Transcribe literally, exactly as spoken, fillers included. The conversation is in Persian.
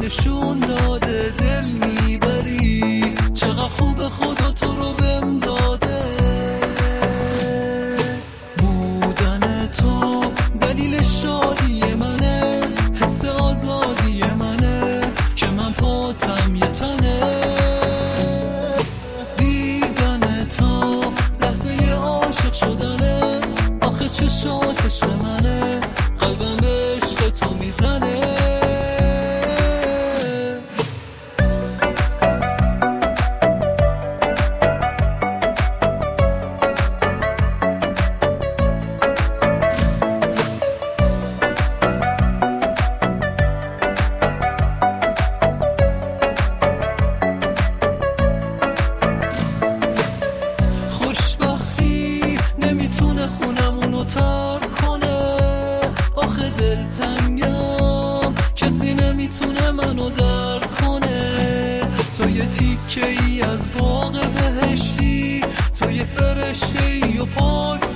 نشون داده دل میبری، چقدر خوب خدا تو رو بهم داده. بودن تو دلیل شادی منه، حس آزادی منه که من پاتم یه تنه. دیدن تو لحظه عاشق شدنه، آخه چشاتش به منه، قلبم به عشق تو میزنه. خوشبختی نمیتونه خونمونو ترک کنه، آخه دلتنگم کسی نمیتونه منو درک کنه. تو یه تیکه ای از باغ بهشتی، تو یه فرشته ای و پاک